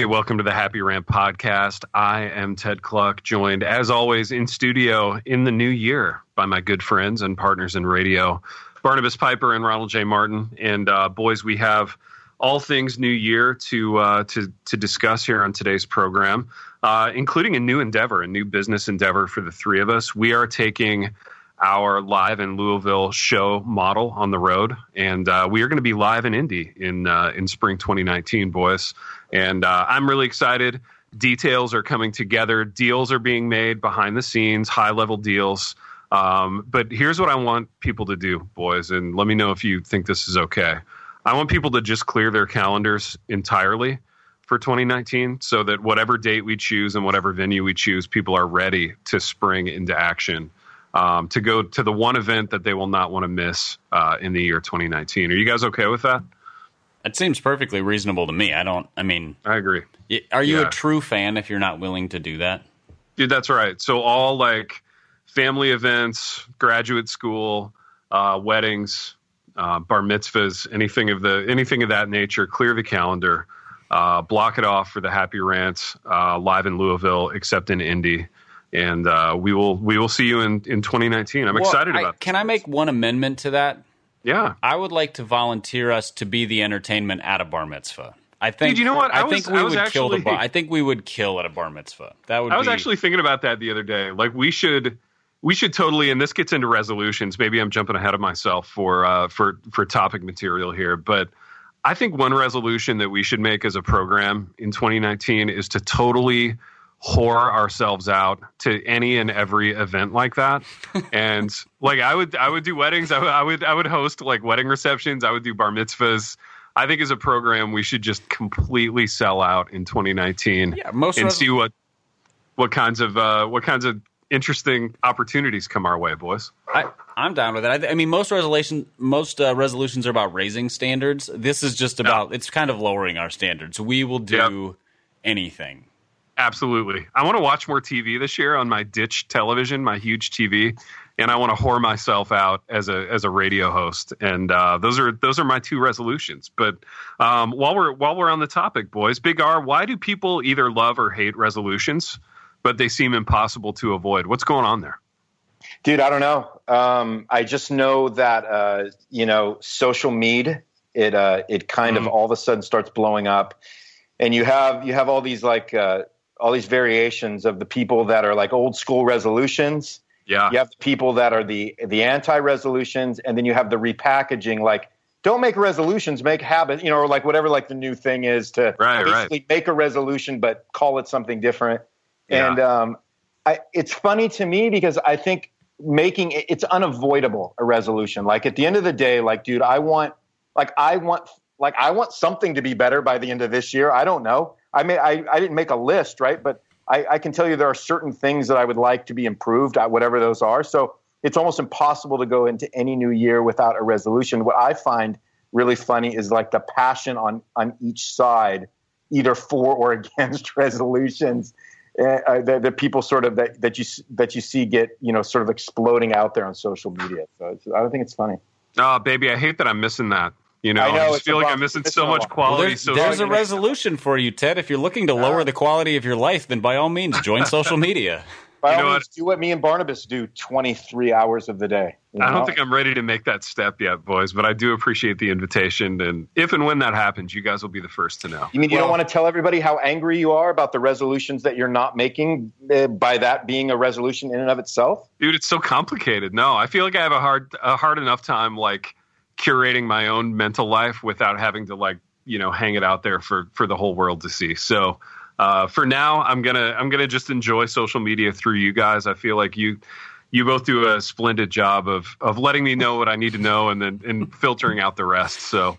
Hey, welcome to the Happy Rant podcast. I am Ted Kluck, joined as always in studio in the new year by my good friends and partners in radio, Barnabas Piper and Ronald J. Martin. And boys, we have all things new year to discuss here on today's program, including a new endeavor, a new business endeavor for the three of us. We are taking our live in Louisville show model on the road, and we are going to be live in Indy in spring 2019, boys. And I'm really excited. Details are coming together. Deals are being made behind the scenes, high-level deals. But here's what I want people to do, boys, and let me know if you think this is okay. I want people to just clear their calendars entirely for 2019 so that whatever date we choose and whatever venue we choose, people are ready to spring into action. To go to the one event that they will not want to miss in the year 2019. Are you guys okay with that? It seems perfectly reasonable to me. I agree. Are you a true fan if you're not willing to do that? Dude, that's right. So all like family events, graduate school, weddings, bar mitzvahs, anything of that nature, clear the calendar, block it off for the Happy Rants live in Louisville, except in Indy. And we will see you in 2019. I'm excited about it. Can I make one amendment to that? Yeah. I would like to volunteer us to be the entertainment at a bar mitzvah. I think. Dude, you know what? I think we would kill at a bar mitzvah. I was actually thinking about that the other day. Like we should totally, and this gets into resolutions. Maybe I'm jumping ahead of myself for topic material here, but I think one resolution that we should make as a program in 2019 is to totally whore ourselves out to any and every event like that. And like I would do weddings. I would host like wedding receptions. I would do bar mitzvahs. I think as a program we should just completely sell out in 2019 and see what kinds of interesting opportunities come our way, boys. I'm down with it. I mean, most resolutions are about raising standards. This is just about it's kind of lowering our standards. We will do anything. Absolutely. I want to watch more TV this year on my Ditch television, my huge TV, and I want to whore myself out as a radio host. And those are my two resolutions. But while we're on the topic, boys, Big R, why do people either love or hate resolutions, but they seem impossible to avoid? What's going on there? Dude, I don't know. I just know that social media it kind of all of a sudden starts blowing up, and you have all these all these variations of the people that are like old school resolutions. Yeah. You have the people that are the anti-resolutions, and then you have the repackaging, like don't make resolutions, make habits, or like whatever like the new thing is to basically make a resolution but call it something different. Yeah. And it's funny to me because I think it's unavoidable, a resolution. Like at the end of the day, like dude, I want something to be better by the end of this year. I don't know. I didn't make a list, right? But I can tell you there are certain things that I would like to be improved, whatever those are. So it's almost impossible to go into any new year without a resolution. What I find really funny is like the passion on each side, either for or against resolutions, that people sort of that you see get sort of exploding out there on social media. So I think it's funny. Oh, baby, I hate that I'm missing that. I just feel like I'm missing so much quality. There's a resolution for you, Ted. If you're looking to lower the quality of your life, then by all means, join social media. By all means, do what me and Barnabas do 23 hours of the day. I don't think I'm ready to make that step yet, boys, but I do appreciate the invitation. And if and when that happens, you guys will be the first to know. You mean you don't want to tell everybody how angry you are about the resolutions that you're not making by that being a resolution in and of itself? Dude, it's so complicated. No, I feel like I have a hard enough time like curating my own mental life without having to hang it out there for the whole world to see. So for now, I'm gonna just enjoy social media through you guys. I feel like you both do a splendid job of letting me know what I need to know and filtering out the rest. So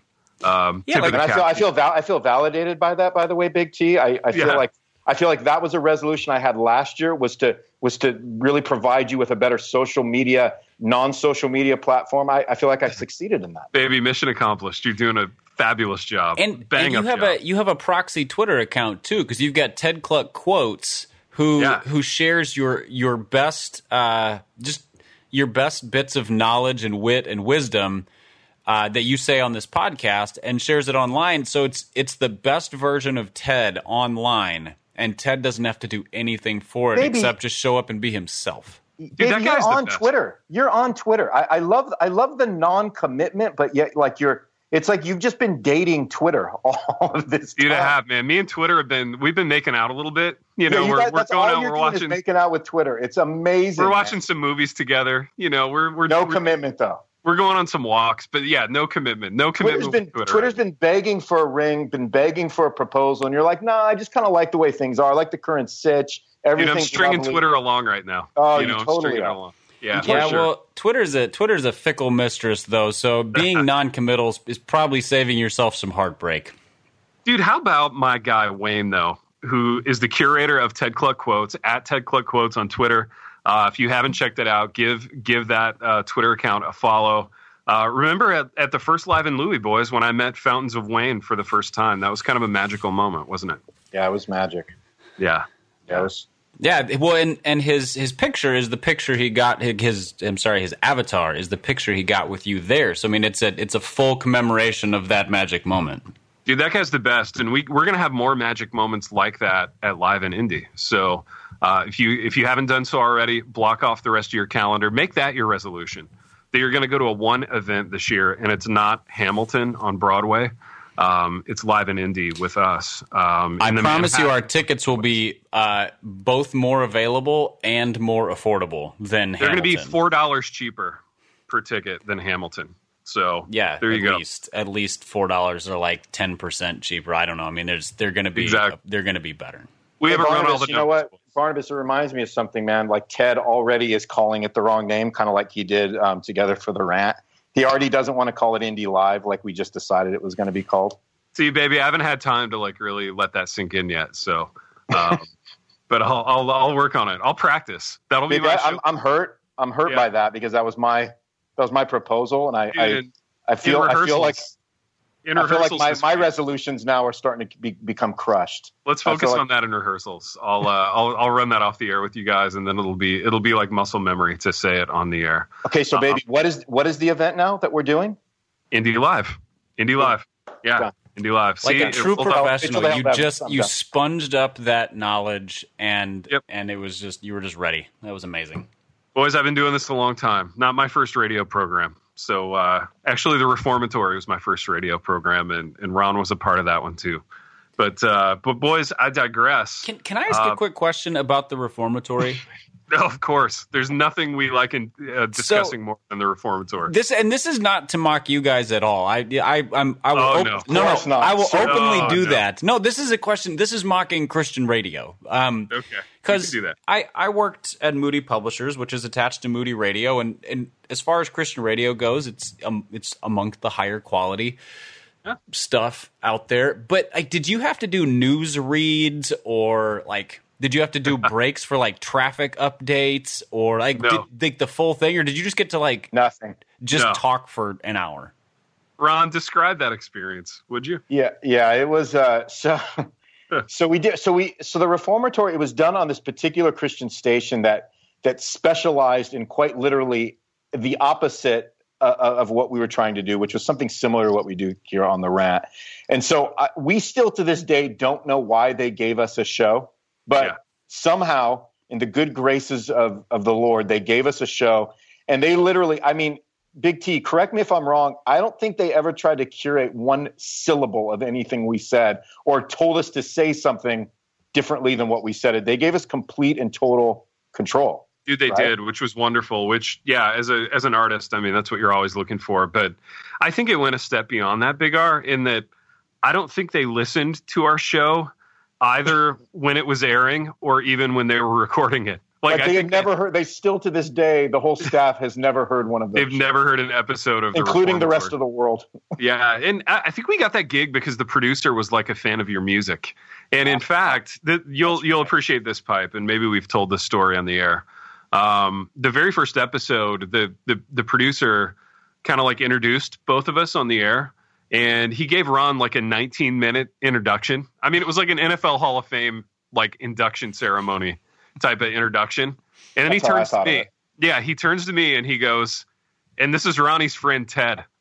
I feel validated by that. By the way, Big T, I feel like that was a resolution I had last year was to really provide you with a better non-social media platform. I feel like I succeeded in that. Baby, mission accomplished. You're doing a fabulous job. And you have a proxy Twitter account too, because you've got Ted Kluck Quotes who shares your best just your best bits of knowledge and wit and wisdom. that you say on this podcast and shares it online. So it's the best version of Ted online, and Ted doesn't have to do anything for it except just show up and be himself. Dude, that you're on Twitter. You're on Twitter. I love the non-commitment, but yet it's like you've just been dating Twitter all of this time. Dude, I have, man. Me and Twitter we've been making out a little bit. We're going out, we're watching, making out with Twitter. It's amazing. We're watching some movies together. We're no commitment though. We're going on some walks, but yeah, no commitment. No commitment. Twitter's been begging for a ring, been begging for a proposal, and you're like, nah, I just kind of like the way things are. I like the current sitch. Dude, I'm stringing Twitter along right now. Oh, you totally are. Along. Yeah, sure. Well, Twitter's a fickle mistress, though. So being non-committal is probably saving yourself some heartbreak. Dude, how about my guy Wayne though, who is the curator of Ted Kluck Quotes at Ted Kluck Quotes on Twitter? If you haven't checked it out, give that Twitter account a follow. Remember at the first Live in Louis, boys, when I met Fountains of Wayne for the first time? That was kind of a magical moment, wasn't it? Yeah, it was magic. Yeah. It was. Yeah, well, and his picture is the picture he got. His avatar is the picture he got with you there. So I mean, it's a full commemoration of that magic moment. Dude, that guy's the best, and we're gonna have more magic moments like that at Live in Indy. So if you haven't done so already, block off the rest of your calendar. Make that your resolution that you're going to go to a one event this year, and it's not Hamilton on Broadway. It's Live in Indy with us. I promise you our tickets will be both more available and more affordable than Hamilton. They're going to be $4 cheaper per ticket than Hamilton. So yeah, there you go. At least $4 or like 10% cheaper. I don't know. I mean, they're going to be better. We haven't run all the. You know what, Barnabas? It reminds me of something, man. Like Ted already is calling it the wrong name, kind of like he did Together for the Rant. He already doesn't want to call it Indy Live like we just decided it was going to be called. See, baby, I haven't had time to like really let that sink in yet. So, but I'll work on it. I'll practice. That'll be my show. I'm hurt. I'm hurt by that because that was my proposal, and I feel like my resolutions now are starting to become crushed. Let's focus on that in rehearsals. I'll run that off the air with you guys, and then it'll be like muscle memory to say it on the air. Okay, so baby, what is the event now that we're doing? Indy Live. Yeah. Indy Live. Like a true professional, you sponged up that knowledge, and it was just you were just ready. That was amazing. Boys, I've been doing this a long time. Not my first radio program. So actually, the Reformatory was my first radio program, and Ron was a part of that one too. But boys, I digress. Can I ask a quick question about the Reformatory? No, of course. There's nothing we like in discussing more than the Reformatory. This is not to mock you guys at all. I will openly do that. No, this is a question. This is mocking Christian radio. Okay, because I worked at Moody Publishers, which is attached to Moody Radio, and as far as Christian radio goes, it's among the higher quality stuff out there. But did you have to do news reads or like? Did you have to do breaks for like traffic updates or like the full thing, or did you just get to like nothing? Just talk for an hour. Ron, describe that experience, would you? Yeah, it was so we did so the Reformatory. It was done on this particular Christian station that specialized in quite literally the opposite of what we were trying to do, which was something similar to what we do here on the Rant. And so we still to this day don't know why they gave us a show. But somehow, in the good graces of the Lord, they gave us a show. And they literally, I mean, Big T, correct me if I'm wrong, I don't think they ever tried to curate one syllable of anything we said or told us to say something differently than what we said. They gave us complete and total control. Dude, they did, which was wonderful, which, as an artist, I mean, that's what you're always looking for. But I think it went a step beyond that, Big R, in that I don't think they listened to our show either when it was airing or even when they were recording it. Like they had never heard. They still to this day, the whole staff has never heard one of those. They've never heard an episode of, including the rest of the world. Yeah, and I think we got that gig because the producer was like a fan of your music. And in fact, you'll appreciate this, Pipe, and maybe we've told this story on the air. The very first episode, the producer kind of like introduced both of us on the air. And he gave Ron like a 19-minute introduction. I mean, it was like an NFL Hall of Fame like induction ceremony type of introduction. And then he turns to me. Yeah, he turns to me and he goes, and this is Ronnie's friend Ted.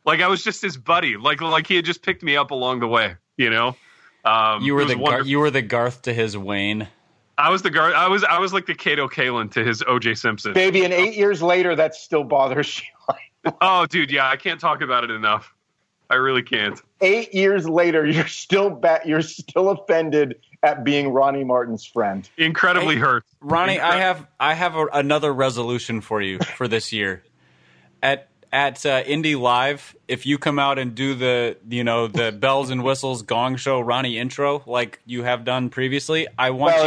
Like I was just his buddy. Like he had just picked me up along the way. You know, you were the Garth to his Wayne. I was the Garth. I was like the Kato Kalin to his O.J. Simpson. Baby, and 8 years later, that still bothers you. Oh, dude, yeah, I can't talk about it enough. I really can't. 8 years later, you're still offended at being Ronnie Martin's friend. Incredibly hurt. Ronnie, I have another resolution for you for this year. At Indie Live, if you come out and do the bells and whistles gong show Ronnie intro like you have done previously, I want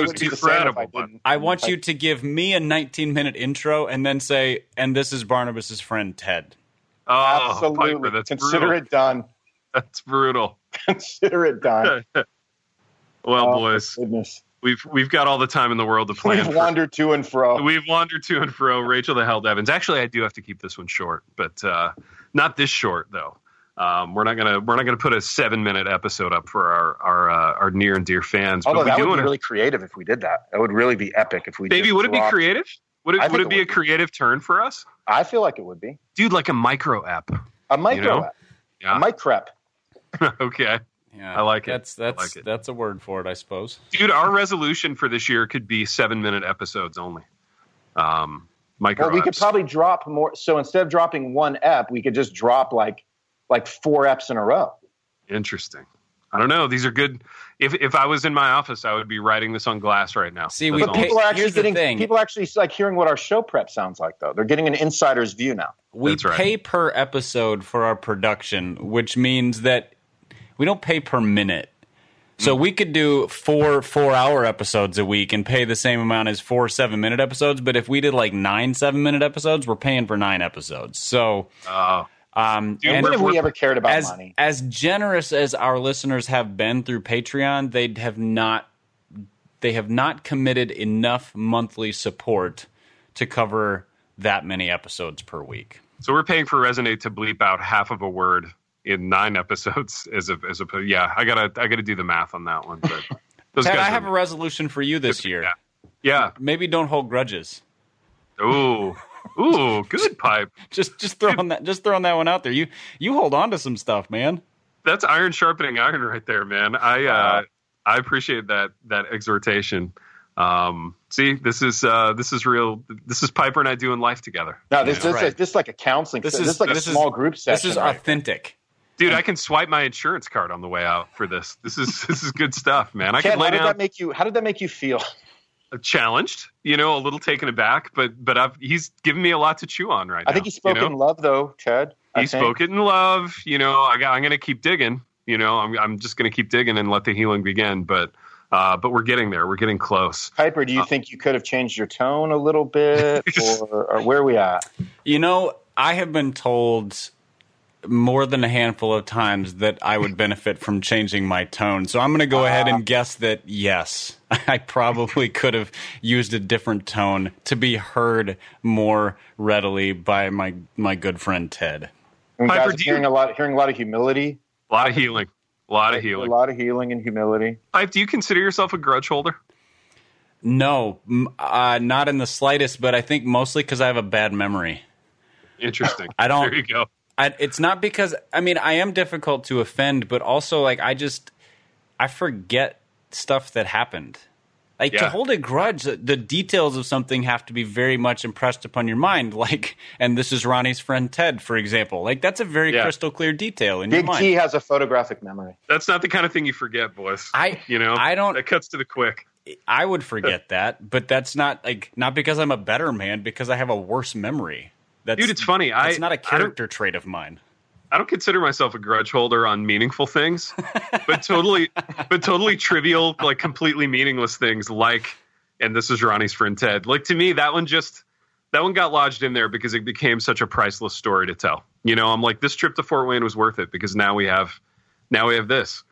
you to give me a 19-minute intro and then say, "And this is Barnabas's friend Ted." Oh, absolutely. Piper, Consider brutal. it done. That's brutal. Consider it done. Well, boys, goodness. We've got all the time in the world to plan. We've wandered to and fro. We've wandered to and fro. Rachel the Hell Devins. Actually, I do have to keep this one short, but not this short though. We're not gonna put a 7-minute episode up for our near and dear fans. Although but that would be really creative if we did that. That would really be epic if we. Maybe would it be creative? Would it be a creative turn for us? I feel like it would be, dude. Like a micro app. A micro app. Yeah. A micrep. Okay. Yeah, I like it. That's a word for it, I suppose. Dude, our resolution for this year could be 7-minute episodes only. Micro. Well, we could probably drop more. So instead of dropping one ep, we could just drop like 4 eps in a row. Interesting. I don't know. These are good. If I was in my office, I would be writing this on glass right now. See, people are actually like hearing what our show prep sounds like, though. They're getting an insider's view now. We pay per episode for our production, which means that we don't pay per minute. So we could do 4 4-hour episodes a week and pay the same amount as 4 7-minute episodes. But if we did like 9 7-minute episodes, we're paying for 9 episodes. So, when have we ever cared about money? As generous as our listeners have been through Patreon, they have not committed enough monthly support to cover that many episodes per week. So we're paying for Resonate to bleep out half of a word in 9 episodes I gotta do the math on that one. But Ted, I have a resolution for you this year. Yeah. Maybe don't hold grudges. Ooh, good pipe. just throwing that one out there. You hold on to some stuff, man. That's iron sharpening iron right there, man. I appreciate that exhortation. See, this is real. This is Piper and I doing life together. No, this is like a counseling. This is like a small group session. This is authentic. Dude, I can swipe my insurance card on the way out for this. This is good stuff, man. I Ken, can lay down. How did that make you feel? Challenged, a little taken aback, but he's given me a lot to chew on right now. I think he spoke in love, though, Ted. He spoke it in love. I'm going to keep digging. I'm just going to keep digging and let the healing begin. But we're getting there. We're getting close. Piper, do you think you could have changed your tone a little bit, or where are we at? I have been told more than a handful of times that I would benefit from changing my tone. So I'm going to go ahead and guess that, yes, I probably could have used a different tone to be heard more readily by my good friend Ted. And Piper, hearing a lot of humility. A lot of healing. A lot of healing and humility. Pipe, do you consider yourself a grudge holder? No, not in the slightest, but I think mostly because I have a bad memory. Interesting. There you go. It's not because, I am difficult to offend, but also, I forget stuff that happened. To hold a grudge, the details of something have to be very much impressed upon your mind. And this is Ronnie's friend Ted, for example. That's a very crystal clear detail in your mind. Big T has a photographic memory. That's not the kind of thing you forget, boys. I don't. That cuts to the quick. I would forget that, but that's not not because I'm a better man, because I have a worse memory. Dude, it's funny. It's not a character trait of mine. I don't consider myself a grudge holder on meaningful things, but totally trivial, completely meaningless things and this is Ronnie's friend Ted. To me, that one got lodged in there because it became such a priceless story to tell. I'm like, this trip to Fort Wayne was worth it because now we have this,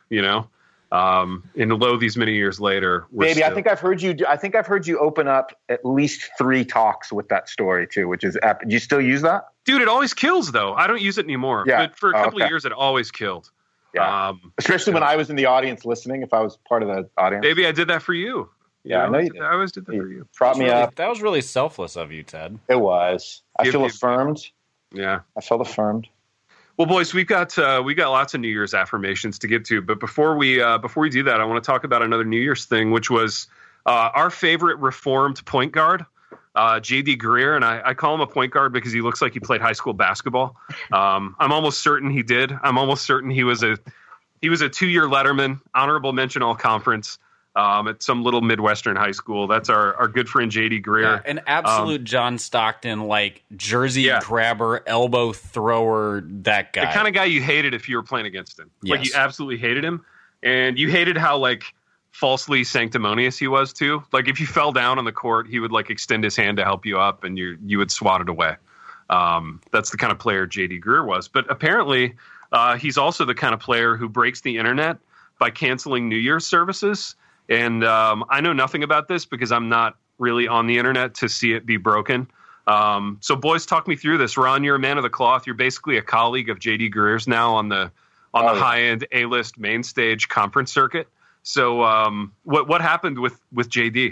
and lo, these many years later, Baby, I think I've heard you open up at least 3 talks with that story too, which is epic. Do you still use that? Dude, it always kills though. I don't use it anymore. Yeah. But for a couple of years, it always killed. Yeah. Especially when I was in the audience listening, if I was part of the audience. Maybe I did that for you. I know you did. I always did that for you. Prop me up. That was really selfless of you, Ted. It was. I feel affirmed. Yeah. I felt affirmed. Well, boys, we got lots of New Year's affirmations to get to, but before we do that, I want to talk about another New Year's thing, which was our favorite reformed point guard, J.D. Greear, and I call him a point guard because he looks like he played high school basketball. I'm almost certain he did. I'm almost certain he was a 2-year Letterman, honorable mention all conference. At some little Midwestern high school. That's our good friend J.D. Greear. Yeah, an absolute John Stockton, like jersey grabber, elbow thrower, that guy. The kind of guy you hated if you were playing against him. Yes. Like you absolutely hated him. And you hated how like falsely sanctimonious he was too. Like if you fell down on the court, he would like extend his hand to help you up and you would swat it away. That's the kind of player J.D. Greear was. But apparently he's also the kind of player who breaks the internet by canceling New Year's services. And I know nothing about this because I'm not really on the internet to see it be broken. So, boys, talk me through this. Ron, you're a man of the cloth. You're basically a colleague of J.D. Greer's now on the high-end A-list main stage conference circuit. So, what happened with J.D.?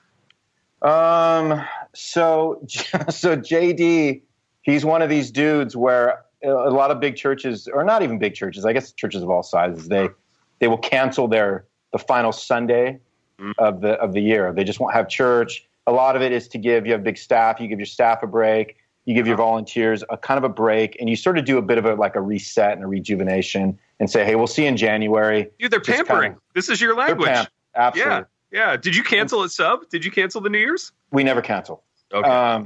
So J.D., he's one of these dudes where a lot of big churches, or not even big churches, I guess churches of all sizes, they will cancel the final Sunday of the year. They just won't have church. A lot of it is you have big staff, you give your staff a break, you give your volunteers a kind of a break, and you sort of do a bit of a reset and a rejuvenation and say, hey, we'll see you in January. Dude, they're pampering. This is your language. Absolutely. Yeah. Did you cancel at Sub? Did you cancel the New Year's? We never cancel. Okay.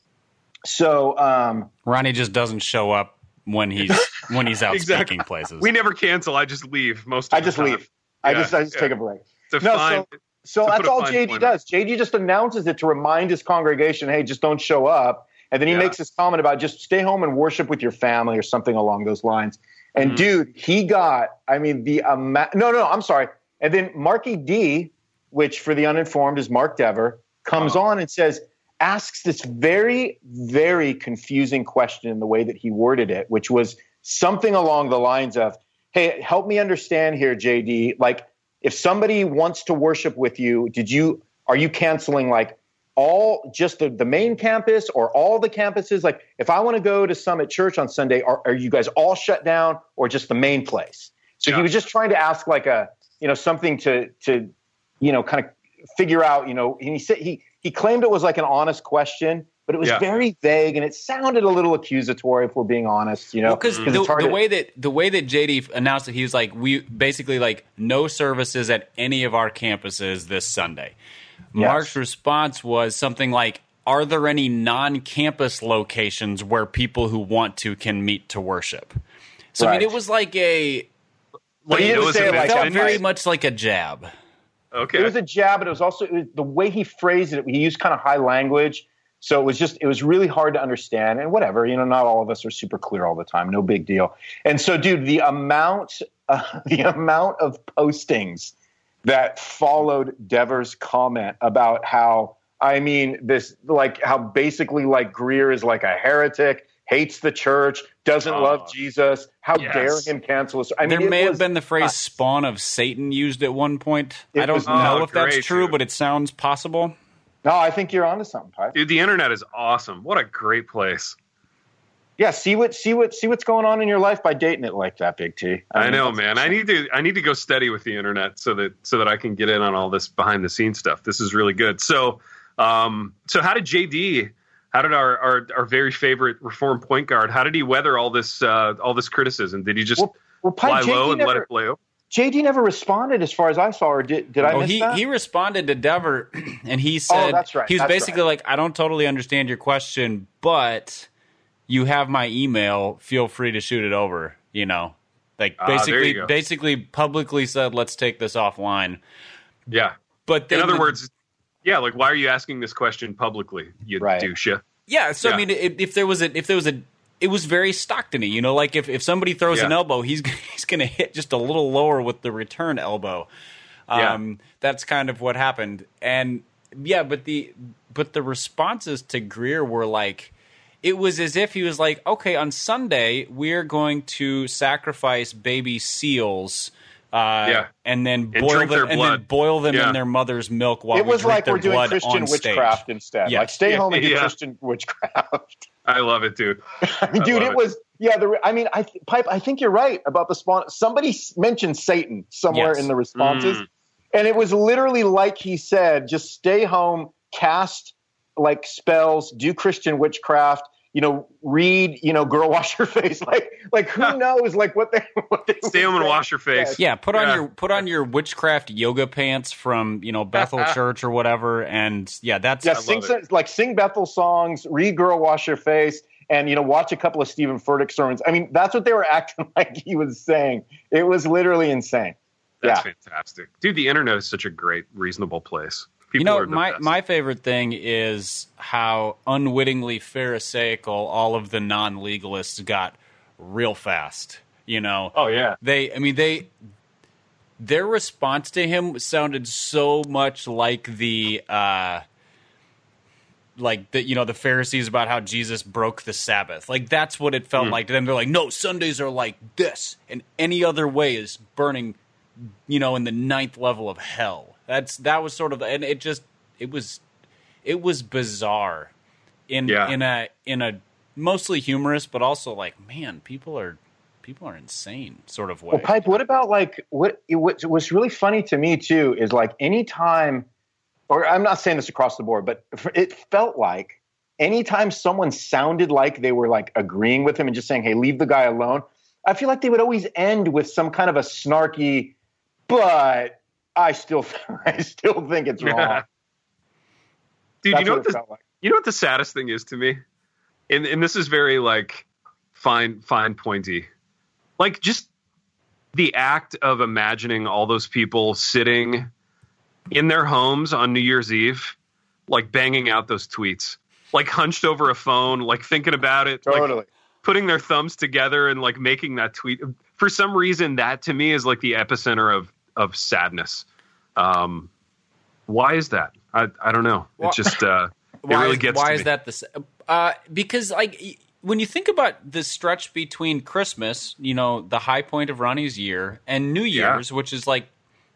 Ronnie just doesn't show up when he's out exactly. speaking places. We never cancel. I just leave most of the time. Leave. I just take a break. So that's all JD does. JD just announces it to remind his congregation, hey, just don't show up. And then he makes this comment about just stay home and worship with your family or something along those lines. And dude, he got, the amount. No, I'm sorry. And then Marky D, which for the uninformed is Mark Dever, comes on and asks this very, very confusing question in the way that he worded it, which was something along the lines of, hey, help me understand here, JD. Like, if somebody wants to worship with you, are you canceling like all just the main campus or all the campuses? Like, if I want to go to Summit Church on Sunday, are you guys all shut down or just the main place? So he was just trying to ask like something to kind of figure out, and he said he claimed it was like an honest question, but it was very vague and it sounded a little accusatory, if we're being honest, Because the way that JD announced it, he was like, we basically like no services at any of our campuses this Sunday. Yes. Mark's response was something like, are there any non-campus locations where people who want to can meet to worship? So I mean, it was like it felt very much like a jab. Okay. It was a jab, but it was also the way he phrased it. He used kind of high language. So it was really hard to understand, and whatever, not all of us are super clear all the time. No big deal. And so, dude, the amount of postings that followed Dever's comment about how basically like Greear is like a heretic, hates the church, doesn't love Jesus. How dare him cancel us? There may have been the phrase "spawn of Satan" used at one point. I don't know if that's true, but it sounds possible. No, I think you're onto something, Pipe. Dude, the internet is awesome. What a great place. Yeah, see what's going on in your life by dating it like that, Big T. I know, man. I need to go steady with the internet so that I can get in on all this behind the scenes stuff. This is really good. So how did our very favorite reformed point guard, how did he weather all this criticism? Did he just fly low and let it play over? JD never responded as far as I saw, or did I miss that? He responded to Dever, and he said, that's right. He was basically like, I don't totally understand your question, but you have my email. Feel free to shoot it over, basically publicly said, let's take this offline. Yeah. But in other words, like, why are you asking this question publicly, you douche? Yeah. So, I mean, it was very Stockton-y, like if somebody throws an elbow, he's going to hit just a little lower with the return elbow. That's kind of what happened. And but the responses to Greear were like, it was as if he was like, okay, on Sunday we're going to sacrifice baby seals. And then boil them in their mother's milk while it was we drink like their we're doing blood Christian on witchcraft stage. instead. Like stay home and do Christian witchcraft. I love it, dude. I mean, dude, it was Yeah, Pipe, I think you're right about the spawn. Somebody mentioned Satan somewhere in the responses. And it was literally like he said, just stay home, cast like spells, do Christian witchcraft, read, girl wash your face. Like who knows like what they stay home and wash your face. Yeah, put on your witchcraft yoga pants from, Bethel Church or whatever. And sing Bethel songs, read Girl Wash Your Face. And, watch a couple of Stephen Furtick sermons. I mean, that's what they were acting like he was saying. It was literally insane. That's fantastic. Dude, the internet is such a great, reasonable place. People my favorite thing is how unwittingly pharisaical all of the non-legalists got real fast. Oh, yeah. Their response to him sounded so much like the Pharisees about how Jesus broke the Sabbath. Like, that's what it felt like to them. They're like, no, Sundays are like this, and any other way is burning, in the 9th level of hell. That was sort of, and it was bizarre in a mostly humorous, but also like, man, people are insane sort of way. Well, Pipe, what about like, what's really funny to me too is like anytime, or I'm not saying this across the board, but it felt like anytime someone sounded like they were like agreeing with him and just saying, hey, leave the guy alone, I feel like they would always end with some kind of a snarky, but I still think it's wrong. Dude, you know what the saddest thing is to me? And this is very like fine pointy. Like just the act of imagining all those people sitting in their homes on New Year's Eve, like banging out those tweets, like hunched over a phone, like thinking about it, totally. Like putting their thumbs together and like making that tweet. For some reason, that to me is like the epicenter of sadness. Why is that? I don't know. It just it really gets to me. Why is that because like when you think about the stretch between Christmas, the high point of Ronnie's year, and New Year's, which is like,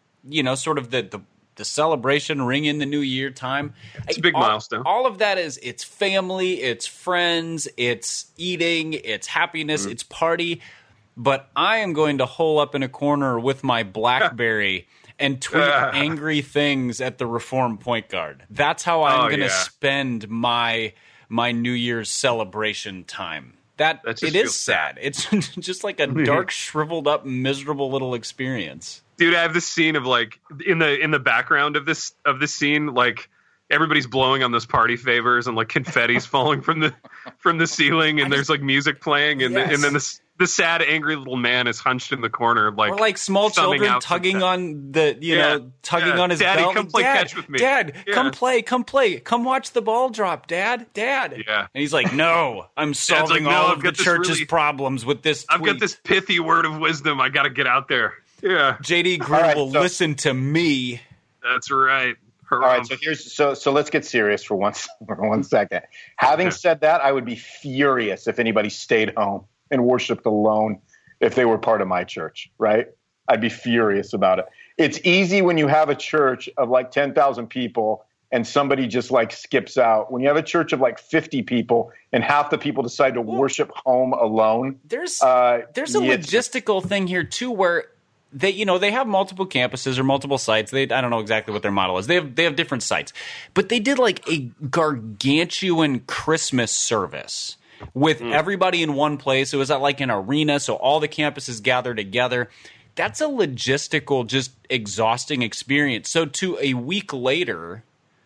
sort of the celebration, ring in the new year time. It's a big milestone. All of that is, it's family, it's friends, it's eating, it's happiness, it's party. But I am going to hole up in a corner with my BlackBerry and tweet angry things at the Reformed point guard. That's how I'm going to spend my New Year's celebration time. It is sad. It's just like a dark, shriveled up, miserable little experience. Dude, I have this scene of like in the background of this scene, like everybody's blowing on those party favors and like confetti's falling from the ceiling, and there's like music playing, and then the sad, angry little man is hunched in the corner, like, or like small children tugging on the tugging on his Daddy, belt. Come play catch with me. Dad, come play, come watch the ball drop. Dad. Yeah. And he's like, no, I'm solving all of the church's problems with this tweet. I've got this pithy word of wisdom. I got to get out there. Yeah. JD Greer will listen to me. That's right. All right, so let's get serious for one second. Having said that, I would be furious if anybody stayed home and worshiped alone if they were part of my church, right? I'd be furious about it. It's easy when you have a church of like 10,000 people and somebody just like skips out. When you have a church of like 50 people and half the people decide to worship home alone. There's a logistical thing here too, where they have multiple campuses or multiple sites. I don't know exactly what their model is. They have different sites, but they did like a gargantuan Christmas service with everybody in one place. It was at like an arena, so all the campuses gather together. That's a logistical, just exhausting experience. So to a week later,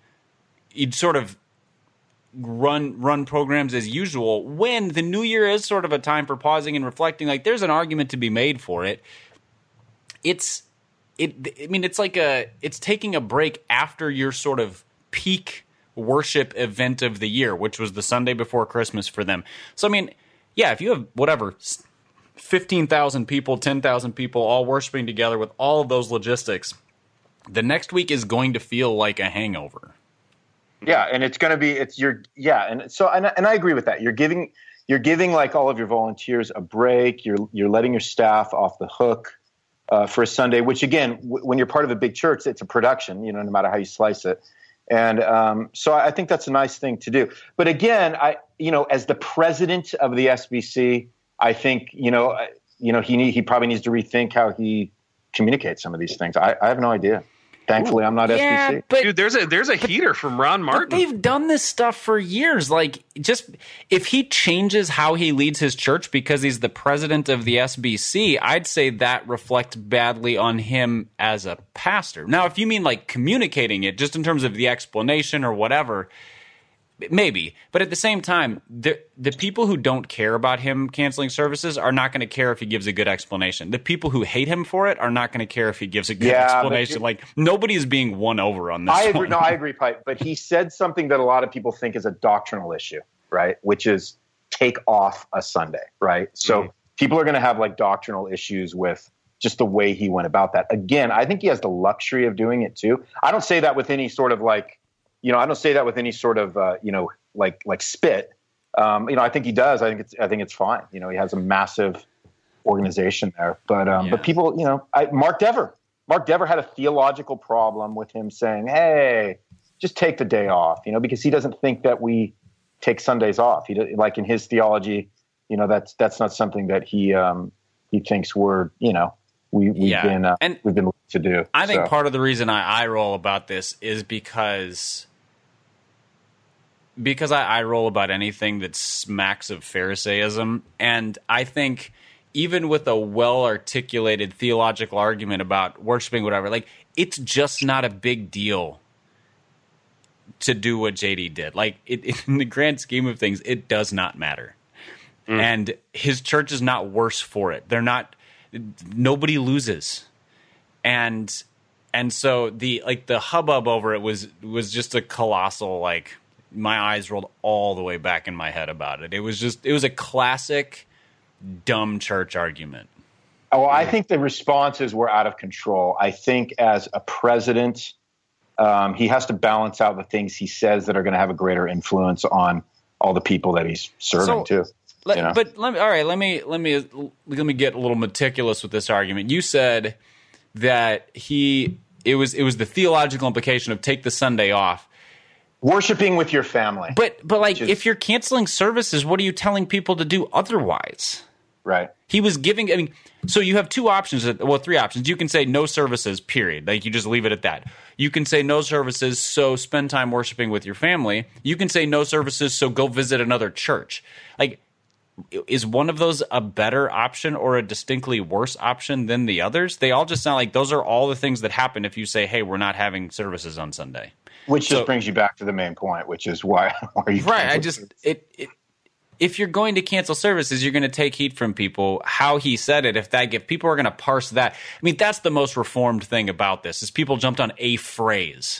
you'd sort of run programs as usual, when the new year is sort of a time for pausing and reflecting. Like, there's an argument to be made for it. It's taking a break after your sort of peak worship event of the year, which was the Sunday before Christmas for them. So, I mean, yeah, if you have whatever, 15,000 people, 10,000 people all worshiping together with all of those logistics, the next week is going to feel like a hangover. Yeah, and it's going to be and I agree with that. You're giving like all of your volunteers a break. You're letting your staff off the hook for a Sunday, which again, when you're part of a big church, it's a production, no matter how you slice it. And so I think that's a nice thing to do. But again, as the president of the SBC, I think, he probably needs to rethink how he communicates some of these things. I have no idea. Thankfully, I'm not SBC. But, dude, there's a heater from Ron Martin. But they've done this stuff for years. Like, just if he changes how he leads his church because he's the president of the SBC, I'd say that reflects badly on him as a pastor. Now, if you mean like communicating it, just in terms of the explanation or whatever, maybe. But at the same time, the people who don't care about him canceling services are not going to care if he gives a good explanation. The people who hate him for it are not going to care if he gives a good explanation. Like, nobody is being won over on this. I agree. No, I agree, Pipe. But he said something that a lot of people think is a doctrinal issue, right? Which is take off a Sunday, right? So people are going to have like doctrinal issues with just the way he went about that. Again, I think he has the luxury of doing it too. I don't say that with any sort of like, I don't say that with any sort of, like spit. I think he does. I think it's fine. He has a massive organization there. But people, Mark Dever had a theological problem with him saying, "Hey, just take the day off," because he doesn't think that we take Sundays off. He like in his theology, that's not something that he thinks we're, we've been to do. I think part of the reason I roll about this is because I roll about anything that smacks of Pharisaism. And I think even with a well-articulated theological argument about worshiping whatever, like, it's just not a big deal to do what JD did. Like, in the grand scheme of things, it does not matter. And his church is not worse for it. Nobody loses. And so the hubbub over it was just a colossal, like, my eyes rolled all the way back in my head about it. It was a classic dumb church argument. Oh, I think the responses were out of control. I think as a president, he has to balance out the things he says that are going to have a greater influence on all the people that he's serving too. But let me get a little meticulous with this argument. You said that it was the theological implication of take the Sunday off. Worshiping with your family. But like, if you're canceling services, what are you telling people to do otherwise? Right. He was giving, so you have three options. You can say no services, period. Like, you just leave it at that. You can say no services, so spend time worshiping with your family. You can say no services, so go visit another church. Like, is one of those a better option or a distinctly worse option than the others? They all just sound like those are all the things that happen if you say, hey, we're not having services on Sunday. Which just brings you back to the main point, which is why are you right? If you're going to cancel services, you're going to take heat from people. How he said it, if people are going to parse that, that's the most reformed thing about this is people jumped on a phrase,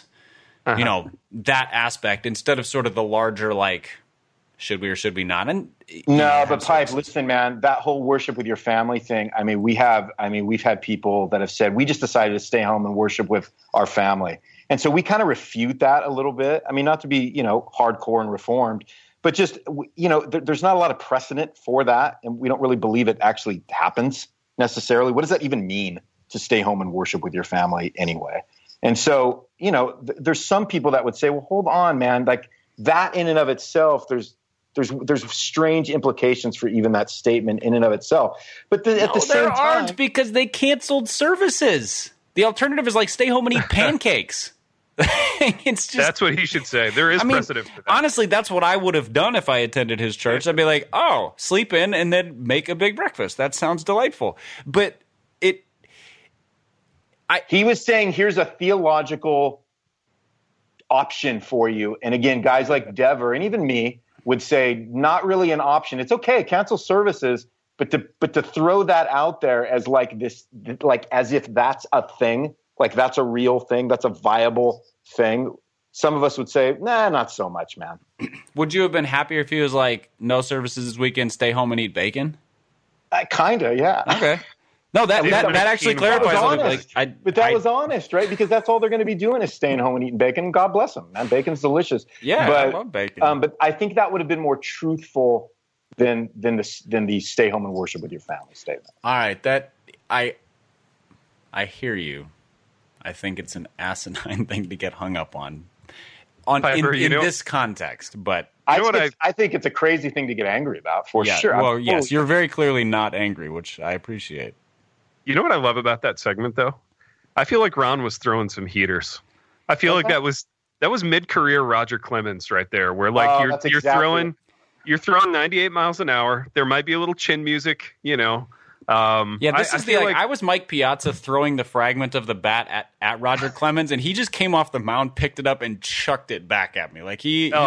that aspect instead of sort of the larger like, should we or should we not? And but Pipe, listen, man, that whole worship with your family thing. We've had people that have said we just decided to stay home and worship with our family. And so we kind of refute that a little bit. Not to be, hardcore and reformed, but just, there's not a lot of precedent for that. And we don't really believe it actually happens necessarily. What does that even mean to stay home and worship with your family anyway? And so, there's some people that would say, well, hold on, man, like that in and of itself, there's strange implications for even that statement in and of itself. But at the same time, there aren't, because they canceled services. The alternative is like stay home and eat pancakes. It's just, that's what he should say. There is precedent for that. Honestly, that's what I would have done if I attended his church. I'd be like, oh, sleep in and then make a big breakfast. That sounds delightful. But he was saying, here's a theological option for you. And again, guys like Dever and even me would say, not really an option. It's okay, cancel services, but to throw that out there as like this, like as if that's a thing, like that's a real thing, that's a viable thing. Some of us would say, nah, not so much, man. Would you have been happier if he was like, no services this weekend, stay home and eat bacon? Kinda, yeah. Okay. No, that actually clarifies something. But that was honest, right? Because that's all they're going to be doing is staying home and eating bacon. God bless them, man. Bacon's delicious. Yeah, I love bacon. But I think that would have been more truthful than the stay home and worship with your family statement. All right, I hear you. I think it's an asinine thing to get hung up on. Piper, in this context, but I think it's a crazy thing to get angry about, for sure. Well, yes, you're very clearly not angry, which I appreciate. You know what I love about that segment, though? I feel like Ron was throwing some heaters. I feel like that was mid-career Roger Clemens right there, where like you're throwing 98 miles an hour. There might be a little chin music, you know. This is I was Mike Piazza throwing the fragment of the bat at Roger Clemens, and he just came off the mound, picked it up, and chucked it back at me. Like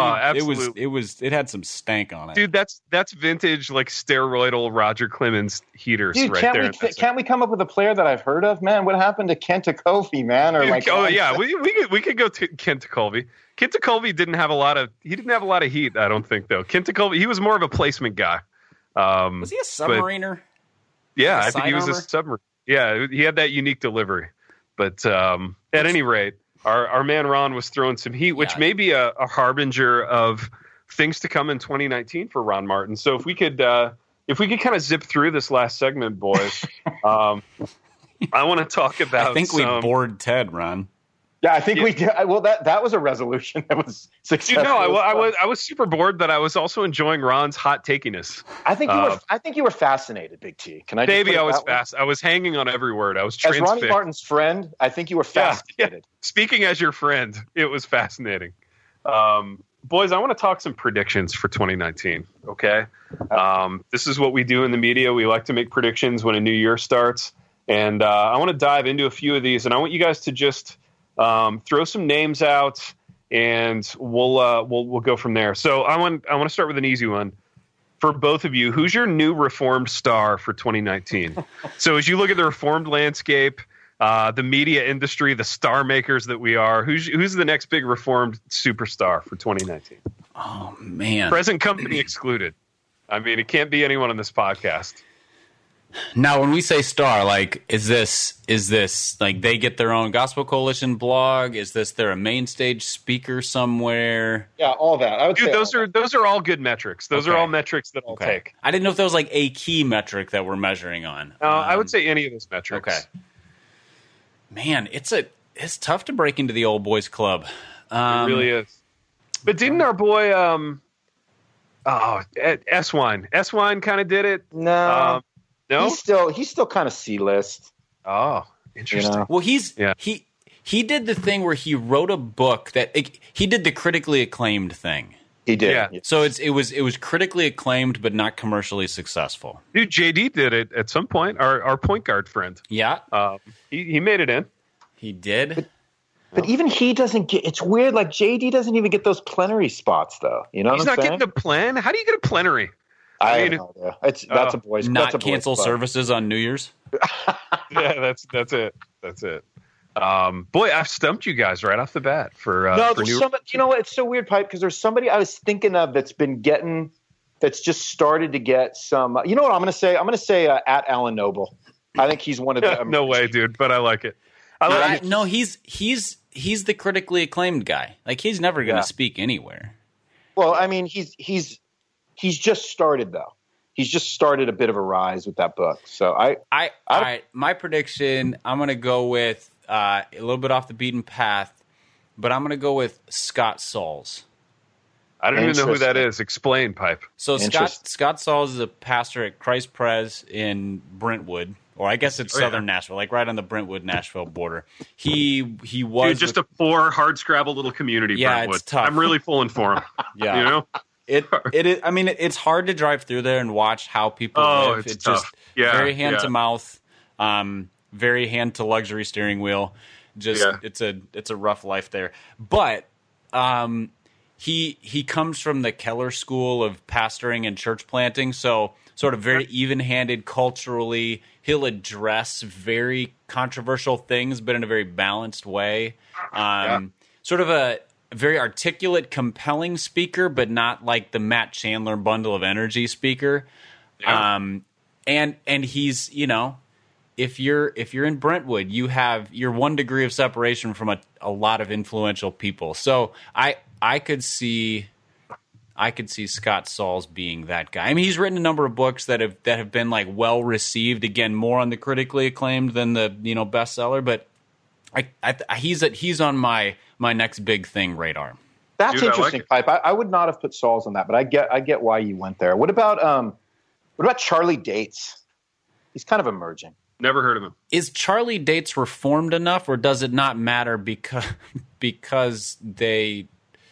it had some stank on it. Dude, that's vintage, like steroidal Roger Clemens heaters. Dude, right there. Can't we come up with a player that I've heard of, man? What happened to Kent Tekulve, man? Or like, we could go to Kent Tekulve. Kent Tekulve didn't have a lot of heat, I don't think, though. Kent Tekulve, he was more of a placement guy. Was he a submariner? Yeah, I think he was a submarine. Yeah, he had that unique delivery. But at any rate, our man Ron was throwing some heat, which may be a harbinger of things to come in 2019 for Ron Martin. So if we could kind of zip through this last segment, boys, I want to talk about. I think we bored Ted, Ron. Yeah, I think we did. Well, that was a resolution that was successful. I was super bored, but I was also enjoying Ron's hot takiness. I think you were fascinated, Big T. Can I? Maybe I was fast. I was hanging on every word. I was transfixed. As Ronnie Martin's friend, I think you were fascinated. Yeah. Speaking as your friend, it was fascinating. Boys, I want to talk some predictions for 2019. Okay, this is what we do in the media. We like to make predictions when a new year starts, and I want to dive into a few of these. And I want you guys to just throw some names out, and we'll go from there. So I want to start with an easy one for both of you. Who's your new reformed star for 2019? So as you look at the reformed landscape, the media industry, the star makers that we are, who's the next big reformed superstar for 2019? Oh man, present company excluded. I mean, it can't be anyone on this podcast. Now, when we say star, like, is this like they get their own Gospel Coalition blog? Is this they're a main stage speaker somewhere? Yeah, all that. I would say those are all good metrics. Those are all metrics that I'll take. I didn't know if there was like a key metric that we're measuring on. I would say any of those metrics. Okay. Man, it's tough to break into the old boys club. It really is. But didn't our boy S-Wine kind of did it? No. No, he's still kind of C-list. Oh, interesting. You know? Well, he did the thing where he wrote a book that he did the critically acclaimed thing. He did. Yeah. So it was critically acclaimed but not commercially successful. Dude, JD did it at some point. Our point guard friend. Yeah. He made it in. He did. But even he doesn't get. It's weird. Like JD doesn't even get those plenary spots, though. You know, he's not getting the plen. How do you get a plenary? I mean, that's a boys. Not that's a cancel boys services on New Year's. Yeah, that's it. Boy, I've stumped you guys right off the bat for somebody. You know what? It's so weird, Pipe, because there's somebody I was thinking of that's just started to get some. You know what I'm going to say? I'm going to say at Alan Noble. I think he's one of the. No way, dude. But I like it. No, he's the critically acclaimed guy. Like he's never going to speak anywhere. Well, I mean, he's just started though. He's just started a bit of a rise with that book. So all right, my prediction, I'm going to go with a little bit off the beaten path, but I'm going to go with Scott Sauls. I don't even know who that is. Explain, Pipe. So Scott Sauls is a pastor at Christ Pres in Brentwood, or I guess it's southern Nashville, like right on the Brentwood-Nashville border. He was just a poor, hard-scrabble little community. Yeah, Brentwood. It's tough. I'm really pulling for him. Yeah, you know. It is. I mean, it's hard to drive through there and watch how people live. It's tough. Just very hand to mouth, very hand to luxury steering wheel. It's a rough life there. But he comes from the Keller school of pastoring and church planting, so sort of very even-handed culturally. He'll address very controversial things, but in a very balanced way. Sort of a very articulate, compelling speaker, but not like the Matt Chandler bundle of energy speaker. Yeah. And he's, you know, if you're in Brentwood, you're 1 degree of separation from a lot of influential people. So I could see Scott Sauls being that guy. I mean, he's written a number of books that have been like well received. Again, more on the critically acclaimed than the bestseller, but he's on my next big thing radar. That's interesting, Pipe. I would not have put Sauls on that, but I get why you went there. What about Charlie Dates? He's kind of emerging. Never heard of him. Is Charlie Dates reformed enough, or does it not matter because they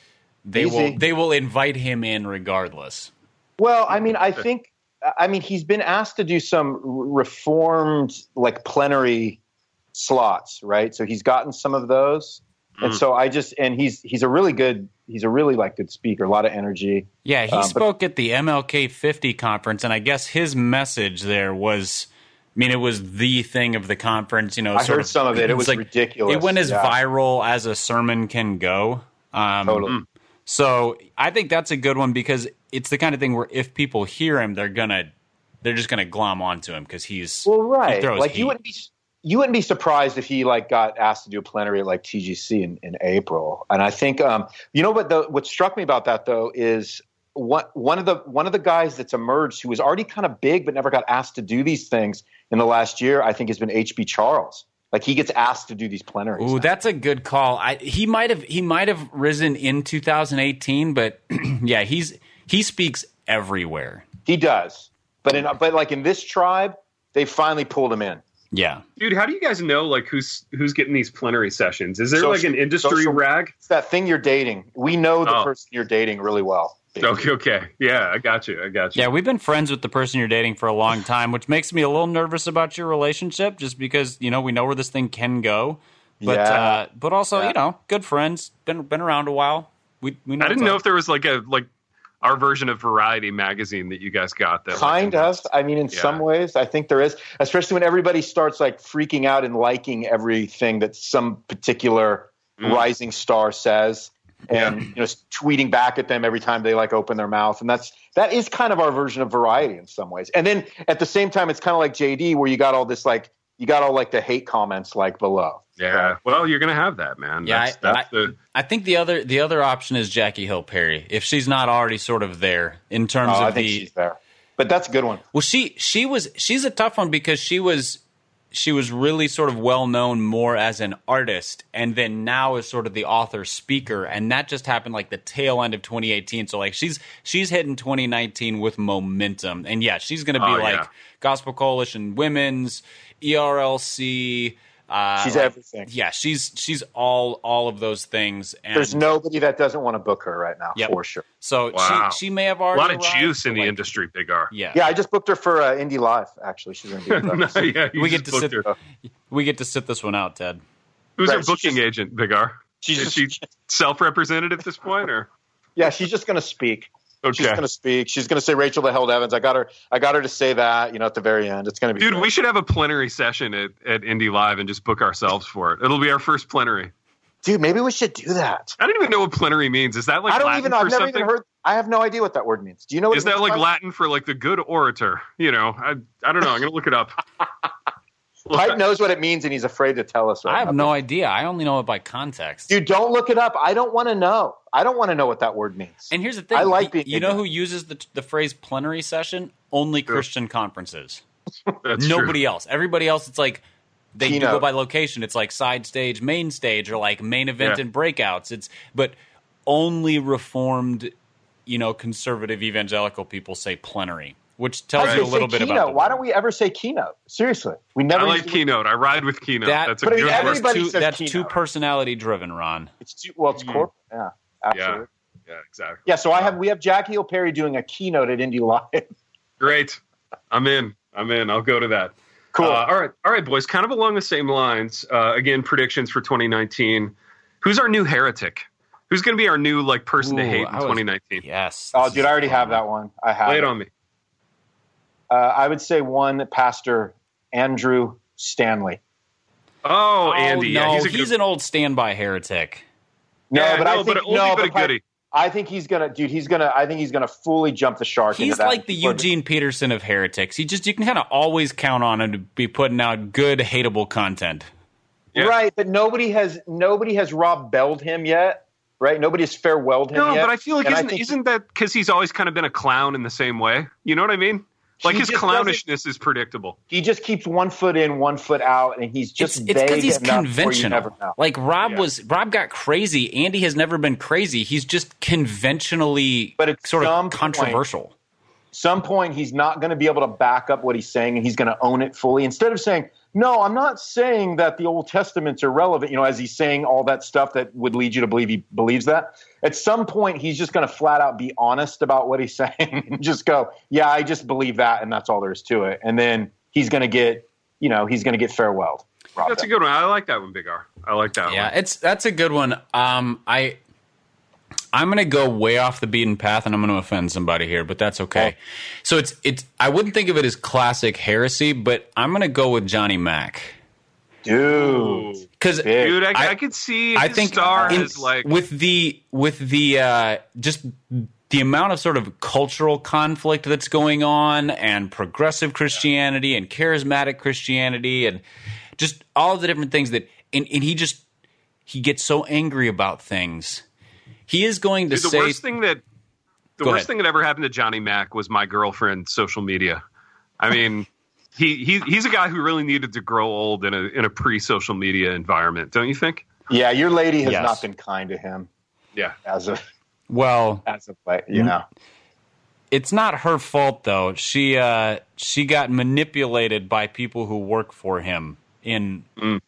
will invite him in regardless? Well, I mean, I think he's been asked to do some reformed like plenary slots, right? So he's gotten some of those. And so he's a really good speaker, a lot of energy. Yeah, he spoke at the MLK 50 conference, and I guess his message there was, it was the thing of the conference. I heard some of it. It was like, ridiculous. It went as viral as a sermon can go. Totally. So I think that's a good one because it's the kind of thing where if people hear him, they're just gonna glom onto him because he's right. He throws like heat. You wouldn't be surprised if he got asked to do a plenary at like TGC in April. And I think what struck me about that though is one of the guys that's emerged who was already kind of big but never got asked to do these things in the last year, I think has been H.B. Charles. Like he gets asked to do these plenaries. Ooh, that's a good call. He might have risen in 2018, but yeah, he speaks everywhere. He does. But like in this tribe, they finally pulled him in. Yeah. Dude, how do you guys know like who's getting these plenary sessions? Is there like an industry rag? It's that thing you're dating. We know the person you're dating really well. Okay. Yeah, I got you. Yeah, we've been friends with the person you're dating for a long time, which makes me a little nervous about your relationship just because, we know where this thing can go. But but also, good friends, been around a while. We know I didn't know if there was like our version of Variety magazine that you guys got. That kind of. I mean, in some ways, I think there is, especially when everybody starts like freaking out and liking everything that some particular rising star says, and tweeting back at them every time they like open their mouth, and that is kind of our version of Variety in some ways. And then at the same time, it's kind of like JD, where you got all the hate comments like below. Yeah, right? Well, you're gonna have that, man. Yeah, I think the other option is Jackie Hill Perry, if she's not already sort of there in terms of I think she's there, but that's a good one. Well, she's a tough one because she was really sort of well known more as an artist, and then now is sort of the author speaker, and that just happened like the tail end of 2018. So like she's hitting 2019 with momentum, and yeah, she's gonna be Gospel Coalition Women's, ERLC. She's everything. Yeah, she's all of those things. And there's nobody that doesn't want to book her right now, for sure. So she may have already a lot of juice in the industry, Big R. Yeah, I just booked her for Indie Live. Actually, she's going to be with us. We get to sit this one out, Ted. Who's her booking agent, Big R? Is she self-represented at this point, or? Yeah, she's just going to speak. Okay. She's going to speak. She's going to say Rachel the Held Evans. I got her to say that, at the very end. It's going to be Dude, we should have a plenary session at Indie Live and just book ourselves for it. It'll be our first plenary. Dude, maybe we should do that. I don't even know what plenary means. Is that like I don't Latin even know. for I've never something? even heard. I have no idea what that word means. Do you know what Is that like Latin for like the good orator? I don't know. I'm going to look it up. Pipe knows what it means, and he's afraid to tell us. I have no idea. I only know it by context. Dude, don't look it up. I don't want to know. I don't want to know what that word means. And here's the thing. I like being you know who uses the phrase plenary session? Only Christian conferences. That's Nobody true. else. Everybody else, it's like they do go by location. It's like side stage, main stage, or like main event and breakouts. But only Reformed, conservative evangelical people say plenary, which tells you a little bit about. Why don't we ever say keynote? Seriously, we never. I like keynote. I ride with keynote. That's a good word. Everybody says that's keynote. too personality driven, Ron. It's corporate. Yeah, absolutely. Yeah, exactly. Yeah, so we have Jackie Hill Perry doing a keynote at Indie Live. Great. I'm in. I'll go to that. Cool. All right, boys. Kind of along the same lines. Again, predictions for 2019. Who's our new heretic? Who's going to be our new person to hate in 2019? Yes. Oh, dude, I already have that one. I have. Lay it on me. I would say one Pastor Andrew Stanley. Oh, Andy. No, Yeah, he's an old standby heretic. No, yeah, but I think but a goodie. I think he's gonna, dude. I think he's gonna fully jump the shark. He's into that. like the Eugene Peterson of heretics. You can kind of always count on him to be putting out good, hateable content. Yeah. Right, but nobody has Rob Belled him yet. Right, nobody has farewelled him yet. No, but I feel like isn't that because he's always kind of been a clown in the same way? You know what I mean? Like his clownishness is predictable. He just keeps 1 foot in, 1 foot out, and he's just it's because he's conventional. You never know. Like Rob got crazy. Andy has never been crazy. He's just conventionally sort of controversial. Some point he's not going to be able to back up what he's saying, and he's going to own it fully. Instead of saying, no, I'm not saying that the Old Testament's irrelevant, as he's saying all that stuff that would lead you to believe he believes that. At some point, he's just going to flat out be honest about what he's saying and just go, yeah, I just believe that, and that's all there is to it. And then he's going to get, farewelled. That's a good one. I like that one, Big R. I like that one. Yeah, that's a good one. I'm going to go way off the beaten path, and I'm going to offend somebody here, but that's okay. So it's I wouldn't think of it as classic heresy, but I'm going to go with Johnny Mack. Dude, because I could see his star as like with the just the amount of sort of cultural conflict that's going on, and progressive Christianity and charismatic Christianity, and just all of the different things that and he gets so angry about things. He is going to say the worst thing that ever happened to Johnny Mack was my girlfriend's social media. I mean, he's a guy who really needed to grow old in a pre-social media environment, don't you think? Yeah, your lady has not been kind to him. Yeah, as of late, It's not her fault though. She got manipulated by people who work for him in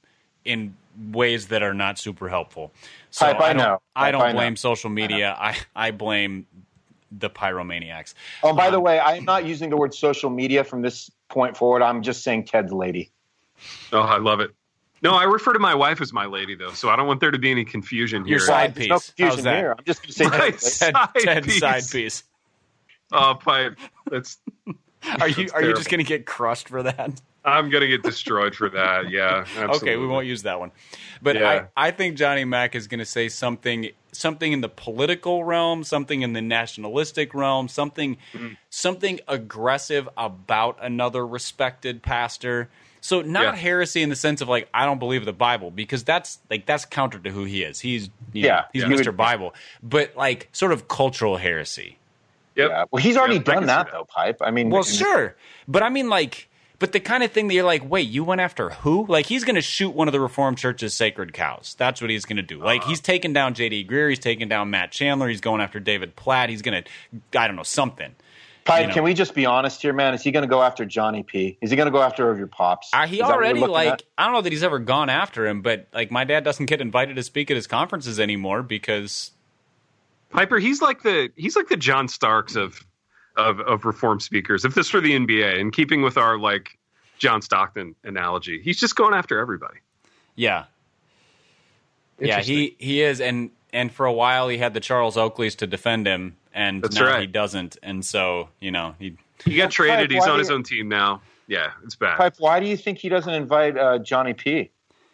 ways that are not super helpful. So I don't blame social media. I blame the pyromaniacs. Oh, by the way, I'm not using the word social media from this point forward. I'm just saying Ted's lady. Oh, I love it. No, I refer to my wife as my lady, though, so I don't want there to be any confusion here. Your side piece. No confusion here. I'm just going to say Ted's side piece. Oh, Pipe. That's. Are you just going to get crushed for that? I'm going to get destroyed for that. Yeah. Absolutely. Okay, we won't use that one. But I think Johnny Mack is going to say something in the political realm, something in the nationalistic realm, something aggressive about another respected pastor. So not heresy in the sense of like I don't believe the Bible, because that's counter to who he is. He's Mr. Bible, but like sort of cultural heresy. Yep. Yeah. Well, he's already done that though, Pipe. I mean, sure, but I mean But the kind of thing that you're like, wait, you went after who? Like, he's going to shoot one of the Reformed Church's sacred cows. That's what he's going to do. Like, he's taking down J.D. Greer. He's taking down Matt Chandler. He's going after David Platt. He's going to, I don't know, something. Pipe, can we just be honest here, man? Is he going to go after Johnny P? Is he going to go after your pops? He already, like, I don't know that he's ever gone after him, but, like, my dad doesn't get invited to speak at his conferences anymore because... Piper, he's like the John Starks of Reformed speakers. If this were the NBA, in keeping with our, like, John Stockton analogy, he's just going after everybody. Yeah. Yeah, he is, and for a while he had the Charles Oakleys to defend him, and now he doesn't, and so, he got traded. He's on his own team now. Yeah, it's bad. Pipe, why do you think he doesn't invite Johnny P?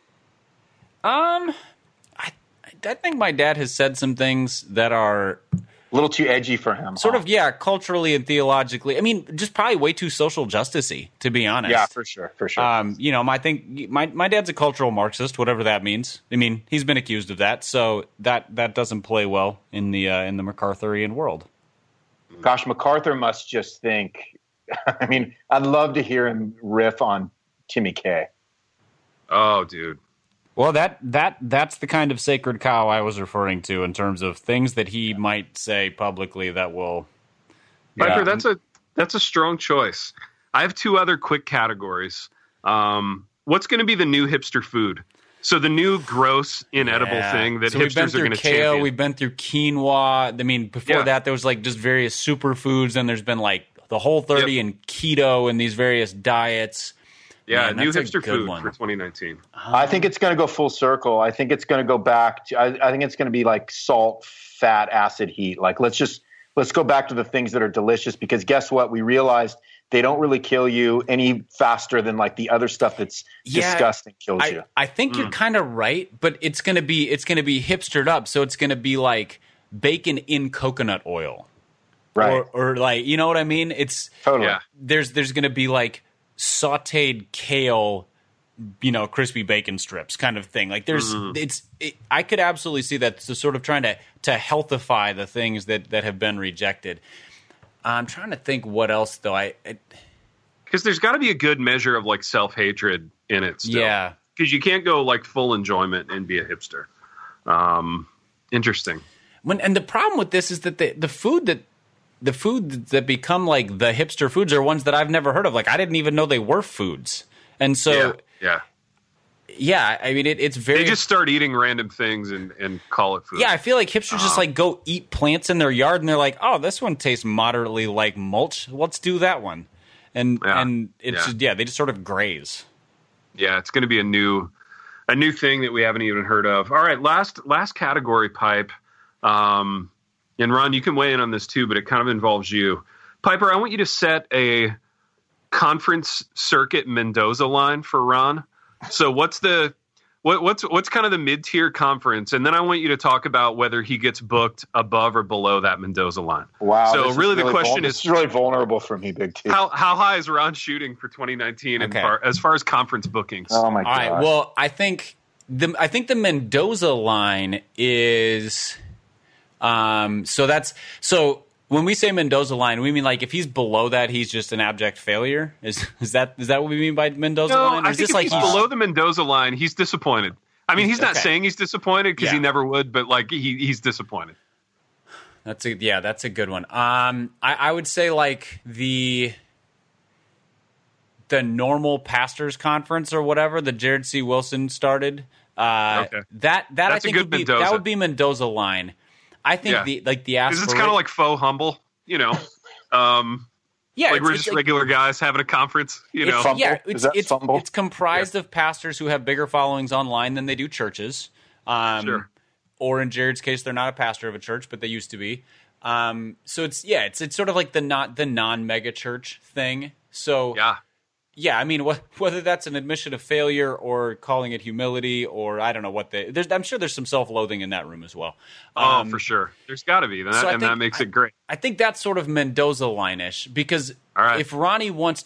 I think my dad has said some things that are a little too edgy for him. Sort of, culturally and theologically. I mean, just probably way too social justice-y, to be honest. Yeah, for sure. I think my dad's a cultural Marxist, whatever that means. I mean, he's been accused of that, so that doesn't play well in the MacArthurian world. Gosh, MacArthur must just think. I mean, I'd love to hear him riff on Timmy K. Oh, dude. Well, that's the kind of sacred cow I was referring to in terms of things that he might say publicly that will. Piper, that's a strong choice. I have two other quick categories. What's going to be the new hipster food? So the new gross, inedible thing that hipsters are going to champion. We've been through quinoa. I mean, before that, there was like just various superfoods, and there's been like the Whole30 and keto and these various diets. Yeah, new hipster food for 2019. I think it's going to go full circle. I think it's going to go back to. I think it's going to be like salt, fat, acid, heat. Like let's go back to the things that are delicious, because guess what? We realized they don't really kill you any faster than like the other stuff that's disgusting kills you. I think you're kind of right, but it's going to be hipstered up. So it's going to be like bacon in coconut oil, right? Or like, you know what I mean? It's totally. Yeah. There's going to be like sauteed kale, crispy bacon strips kind of thing. Like I could absolutely see that. So sort of trying to healthify the things that have been rejected. I'm trying to think what else though. Because there's got to be a good measure of like self-hatred in it still. Yeah. Because you can't go like full enjoyment and be a hipster. Interesting. And the problem with this is that the food that become like the hipster foods are ones that I've never heard of. Like I didn't even know they were foods. And so yeah, I mean it's very. They just start eating random things and call it food. Yeah, I feel like hipsters just like go eat plants in their yard and they're like, oh, this one tastes moderately like mulch. Let's do that one. And it's just, they just sort of graze. Yeah, it's going to be a new thing that we haven't even heard of. All right, last category, Pipe. And Ron, you can weigh in on this too, but it kind of involves you. Piper, I want you to set a conference circuit Mendoza line for Ron. So what's kind of the mid-tier conference? And then I want you to talk about whether he gets booked above or below that Mendoza line. Wow. So really the question is, this is really vulnerable for me, Big T. How high is Ron shooting for 2019 as far as conference bookings? Oh my God. All right. Well, I think the Mendoza line is so when we say Mendoza line, we mean like if he's below that, he's just an abject failure. Is that what we mean by Mendoza line? I think if he's below the Mendoza line, he's disappointed. I mean, he's not saying he's disappointed because he never would, but like he's disappointed. That's a good one. I would say like the normal pastors conference or whatever that Jared C. Wilson started. That I think would be Mendoza line. I think the aspiration, because it's kind of like faux humble, you know. Like we're just regular guys having a conference, you know. It's comprised of pastors who have bigger followings online than they do churches. Sure. Or in Jared's case, they're not a pastor of a church, but they used to be. So it's sort of like the non-mega church thing. So yeah, I mean, whether that's an admission of failure or calling it humility, or I don't know what I'm sure there's some self-loathing in that room as well. For sure, there's got to be that, that makes it great. I think that's sort of Mendoza line-ish because if Ronnie wants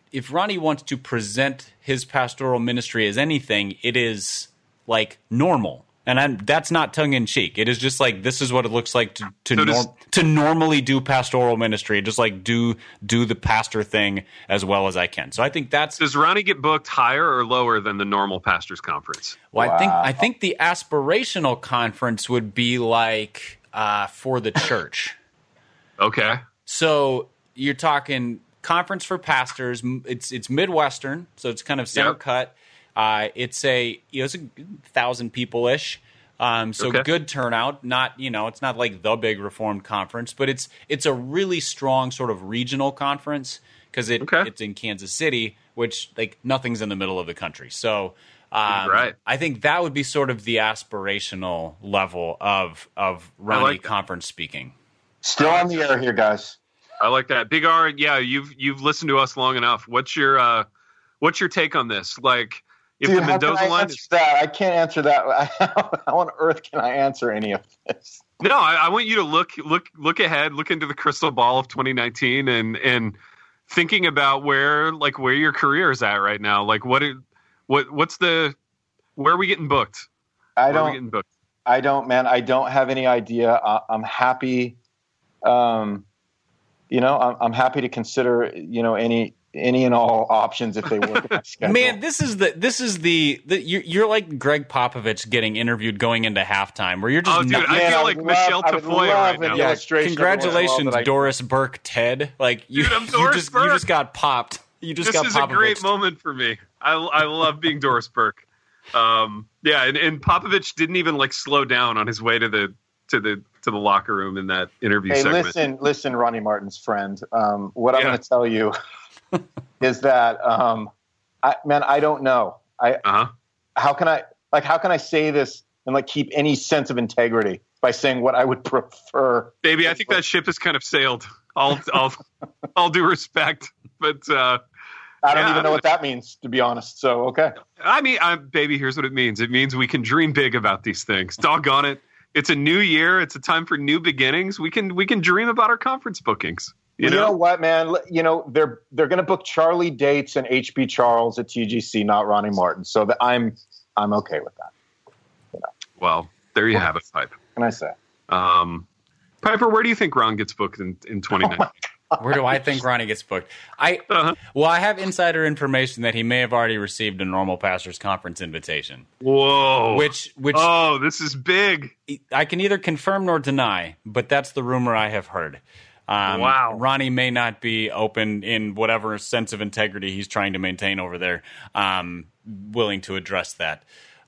to present his pastoral ministry as anything, it is like normal. And that's not tongue-in-cheek. It is just like, this is what it looks like to normally do pastoral ministry. Just like do the pastor thing as well as I can. So I think that's... Does Ronnie get booked higher or lower than the normal pastors conference? Well, I think the aspirational conference would be like for the church. Okay. So you're talking conference for pastors. It's Midwestern, so it's kind of center cut. It's a 1,000 people ish, so good turnout. Not it's not like the big Reformed conference, but it's a really strong sort of regional conference because it's in Kansas City, which like nothing's in the middle of the country. So I think that would be sort of the aspirational level of Ronnie conference speaking. Still on the air here, guys. I like that. Big R, you've listened to us long enough. What's your take on this? Like. If the Mendoza line is that, I can't answer that. How on earth can I answer any of this? No, I want you to look ahead, look into the crystal ball of 2019, and thinking about where your career is at right now. Like where are we getting booked? I don't, man. I don't have any idea. I'm happy. I'm happy to consider any and all options if they work in my schedule. Man, this is the you're like Greg Popovich getting interviewed going into halftime, where you're just. Oh, dude, I feel like Michelle Tafoya right now. Yeah, congratulations, Doris Burke, Ted. Like you just got popped. This is a great moment for me. I love being Doris Burke. And Popovich didn't even like slow down on his way to the locker room in that interview segment. Listen, Ronnie Martin's friend. What I'm going to tell you. Is that I don't know. How can I say this and like keep any sense of integrity by saying what I would prefer? Baby, I think that ship has kind of sailed. All due respect, but I don't even know what that means, to be honest. So okay. I mean, baby, here's what it means. It means we can dream big about these things. Doggone it! It's a new year. It's a time for new beginnings. We can dream about our conference bookings. You know what, man? They're going to book Charlie Dates and HB Charles at TGC, not Ronnie Martin. So I'm okay with that. Well, there you have it, Pipe. What can I say? Piper, where do you think Ron gets booked in 2019? Where do I think Ronnie gets booked? Well, I have insider information that he may have already received a Normal Pastors Conference invitation. Whoa. Which oh, this is big. I can neither confirm nor deny, but that's the rumor I have heard. Wow. Ronnie may not be open in whatever sense of integrity he's trying to maintain over there, willing to address that.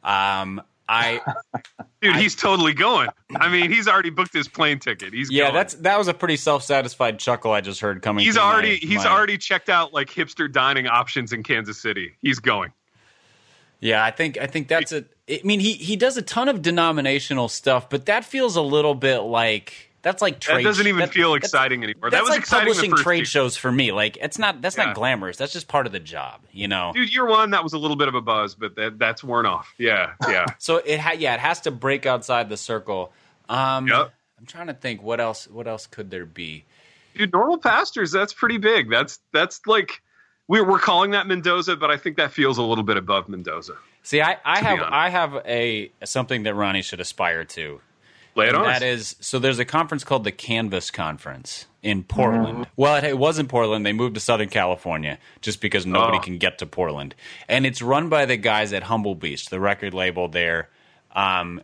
Dude, he's totally going. I mean, he's already booked his plane ticket. He's going. That was a pretty self-satisfied chuckle I just heard coming. He's already checked out like hipster dining options in Kansas City. He's going. Yeah, I think that's it. I mean, he does a ton of denominational stuff, but that feels a little bit like that's like trade. That doesn't even feel exciting anymore. That was like exciting. Publishing the first trade shows for me. Like that's not glamorous. That's just part of the job, you know. Dude, year one that was a little bit of a buzz, but that's worn off. Yeah. So it has to break outside the circle. Yep. I'm trying to think what else could there be. Dude, Normal Pastors, that's pretty big. That's like we're calling that Mendoza, but I think that feels a little bit above Mendoza. See, I have something that Ronnie should aspire to. Lay it on. That is, so there's a conference called the Canvas Conference in Portland. Well, it was in Portland. They moved to Southern California just because nobody can get to Portland. And it's run by the guys at Humble Beast, the record label there. And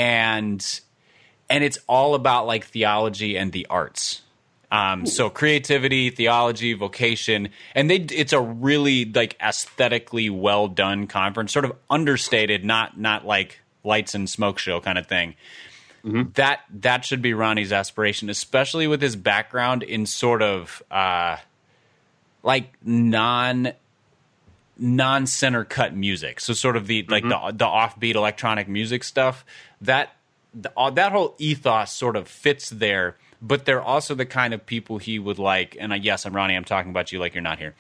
it's all about like theology and the arts. So creativity, theology, vocation, and it's a really like aesthetically well done conference, sort of understated, not like lights and smoke show kind of thing. Mm-hmm. That should be Ronnie's aspiration, especially with his background in sort of like non-center cut music. So sort of the like the offbeat electronic music stuff. That whole ethos sort of fits there. But they're also the kind of people he would like. And yes, I'm Ronnie. I'm talking about you like you're not here.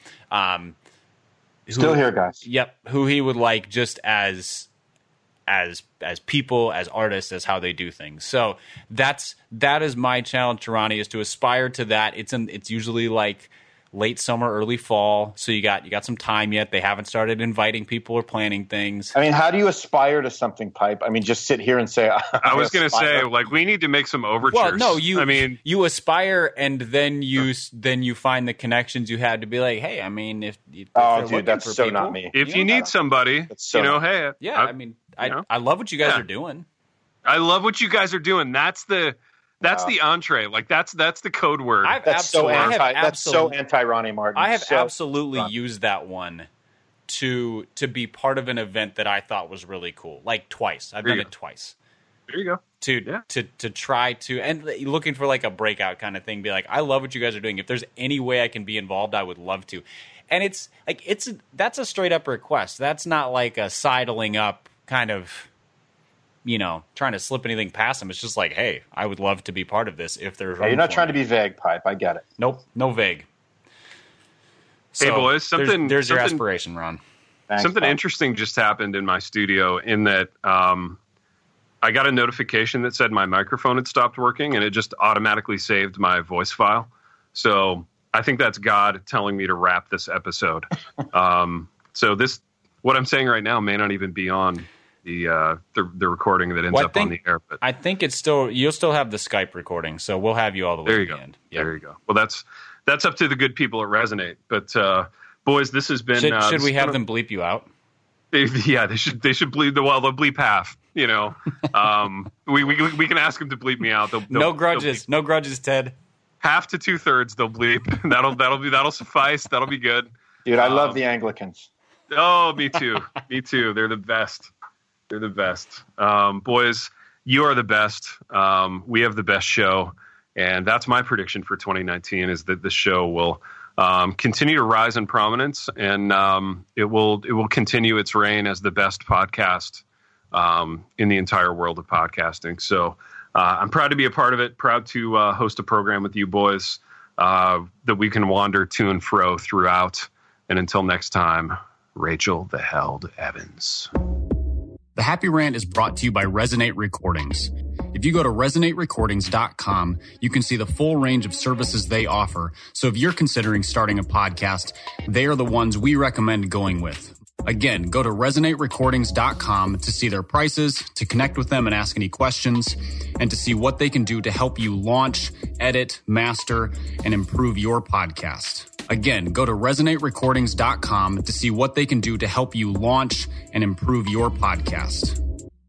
Still here, guys. Yep. Who he would like just as people, as artists, as how they do things. So that is my challenge to Ronnie, is to aspire to that. It's usually like late summer, early fall. So you got some time yet. They haven't started inviting people or planning things. I mean, how do you aspire to something, Pipe? I mean, just sit here and say, I was going to say, like, we need to make some overtures. Well, no, you aspire, and then you find the connections you had to be like, hey, I mean, if dude, that's so people, not me. If you need somebody, hey, yeah, I love what you guys are doing. I love what you guys are doing. That's the entree. Like that's the code word. That's so anti Ronnie Martin. I have absolutely used that one to be part of an event that I thought was really cool. Like twice. I've done it twice. There you go. To try to, and looking for like a breakout kind of thing. Be like, I love what you guys are doing. If there's any way I can be involved, I would love to. And it's like that's a straight up request. That's not like a sidling up kind of, trying to slip anything past them. It's just like, hey, I would love to be part of this if there's. You're not trying to be vague, Pipe. I get it. Nope, no vague. Hey, boys, there's your aspiration, Ron. Thanks, something Bob. interesting just happened in my studio in that I got a notification that said my microphone had stopped working, and it just automatically saved my voice file. So I think that's God telling me to wrap this episode. So what I'm saying right now may not even be on the recording that ends up on the air. But I think you'll still have the Skype recording, so we'll have you all the way to the end. Yep. There you go. Well, that's up to the good people at Resonate. But boys, this has been. Should we have them bleep you out? Yeah, they should bleep. Well, they'll bleep half. We can ask them to bleep me out. No grudges, Ted. Half to 2/3 they'll bleep. That'll suffice. That'll be good. Dude, I love the Anglicans. Oh, me too. Me too. They're the best. Boys, you are the best. We have the best show, and that's my prediction for 2019 is that the show will continue to rise in prominence, and it will continue its reign as the best podcast in the entire world of podcasting. So I'm proud to be a part of it, proud to host a program with you boys that we can wander to and fro throughout. And until next time, Rachel the Held Evans. The Happy Rant is brought to you by Resonate Recordings. If you go to resonaterecordings.com, you can see the full range of services they offer. So if you're considering starting a podcast, they are the ones we recommend going with. Again, go to resonaterecordings.com to see their prices, to connect with them and ask any questions, and to see what they can do to help you launch, edit, master, and improve your podcast. Again, go to resonaterecordings.com to see what they can do to help you launch and improve your podcast.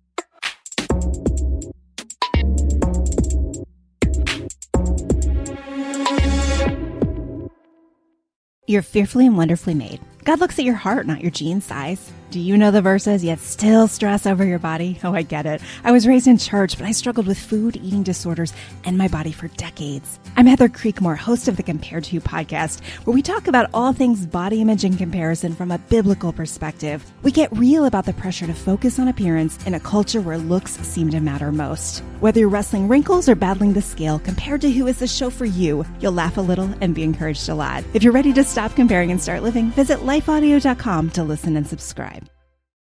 You're fearfully and wonderfully made. God looks at your heart, not your jean size. Do you know the verses, yet still stress over your body? Oh, I get it. I was raised in church, but I struggled with food, eating disorders, and my body for decades. I'm Heather Creekmore, host of the Compared to You podcast, where we talk about all things body image and comparison from a biblical perspective. We get real about the pressure to focus on appearance in a culture where looks seem to matter most. Whether you're wrestling wrinkles or battling the scale, Compared to Who is the show for you. You'll laugh a little and be encouraged a lot. If you're ready to stop comparing and start living, visit lifeaudio.com to listen and subscribe.